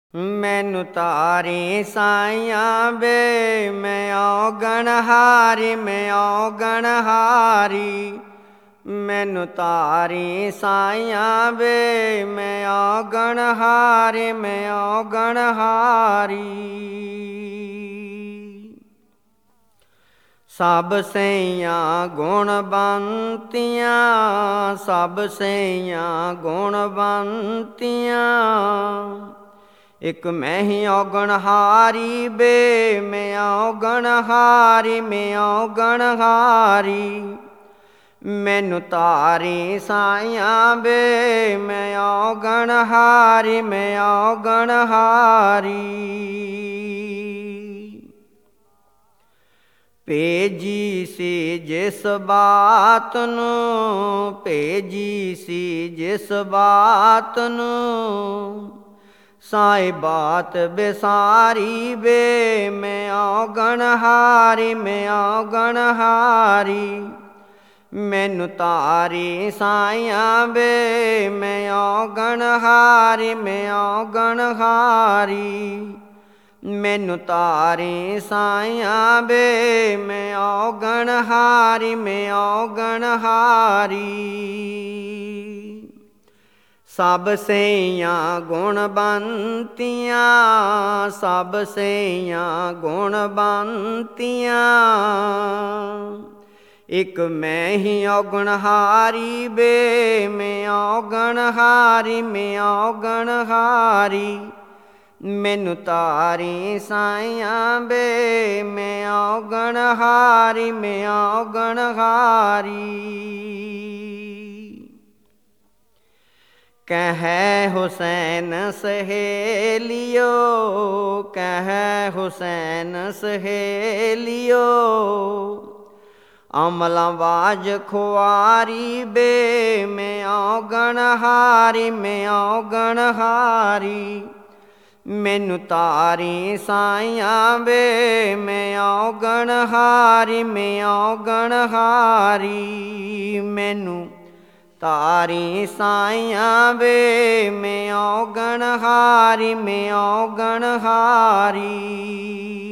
ਮੈਨੂੰ ਤਾਰੀ ਸਾਈਆਂ ਵੇ ਮੈਂ ਔਗਣ ਹਾਰੀ, ਮੈਂ ਔਗਣ ਹਾਰੀ। ਮੈਨੂੰ ਤਾਰੀ ਸਾਈਆਂ ਵੇ ਮੈਂ ਔਗਣ ਹਾਰੀ, ਮੈਂ ਔਗਣ ਹਾਰੀ। ਸਭ ਸਈਆਂ ਗੁਣਵੰਤੀਆਂ, ਸਭ ਸਈਆਂ ਗੁਣਵੰਤੀਆਂ। ਇੱਕ ਮੈਂ ਹੀ ਔਗਣ ਹਾਰੀ ਵੇ ਮੈਂ ਔਗਣ ਹਾਰੀ, ਮੈਂ ਔਗਣ ਹਾਰੀ। ਮੈਨੂੰ ਤਾਰੀ ਸਾਈਆਂ ਵੇ ਮੈਂ ਔਗਣ ਹਾਰੀ, ਮੈਂ ਔਗਣ ਹਾਰੀ। ਭੇਜੀ ਸੀ ਜਿਸ ਬਾਤ ਨੂੰ, ਭੇਜੀ ਸੀ ਜਿਸ ਬਾਤ ਨੂੰ। ਸਾਈ ਬਾਤ ਬਿਸਾਰੀ ਵੇ ਮੈਂ ਔਗਣ ਹਾਰੀ, ਮੈਂ ਔਗਣ ਹਾਰੀ। ਮੈਨੂੰ ਤਾਰੀ ਸਾਈਆਂ ਵੇ ਮੈਂ ਔਗਣ ਹਾਰੀ, ਮੈਂ ਔਗਣ ਹਾਰੀ। ਮੈਨੂੰ ਤਾਰੀ ਸਾਈਆਂ ਵੇ ਮੈਂ ਔਗਣ ਹਾਰੀ, ਮੈਂ ਔਗਣ ਹਾਰੀ। ਸਭ ਸਈਆਂ ਗੁਣਵੰਤੀਆਂ, ਸਭ ਸਈਆਂ ਗੁਣਵੰਤੀਆਂ। ਇੱਕ ਮੈਂ ਹੀ ਔਗਣ ਹਾਰੀ ਵੇ ਮੈਂ ਔਗਣ ਹਾਰੀ, ਮੈਂ ਔਗਣ ਹਾਰੀ। ਮੈਨੂੰ ਤਾਰੀ ਸਾਈਆਂ ਵੇ ਮੈਂ ਔਗਣ ਹਾਰੀ, ਮੈਂ ਔਗਣ ਹਾਰੀ। ਕਹੈ ਹੁਸੈਨ ਸਹੇਲਿਓ, ਕਹੈ ਹੁਸੈਨ ਸਹੇਲਿਓ। ਅਮਲਾਂ ਬਾਝ ਖੁਆਰੀ ਵੇ ਮੈਂ ਔਗਣ ਹਾਰੀ, ਮੈਂ ਔਗਣ ਹਾਰੀ। ਮੈਨੂੰ ਤਾਰੀ ਸਾਈਆਂ ਵੇ ਮੈਂ ਔਗਣ ਹਾਰੀ, ਮੈਂ ਔਗਣ ਹਾਰੀ। ਮੈਨੂੰ ਤਾਰੀ ਸਾਈਆਂ ਵੇ ਮੈਂ ਔਗਣ ਹਾਰੀ, ਮੈਂ ਔਗਣ ਹਾਰੀ।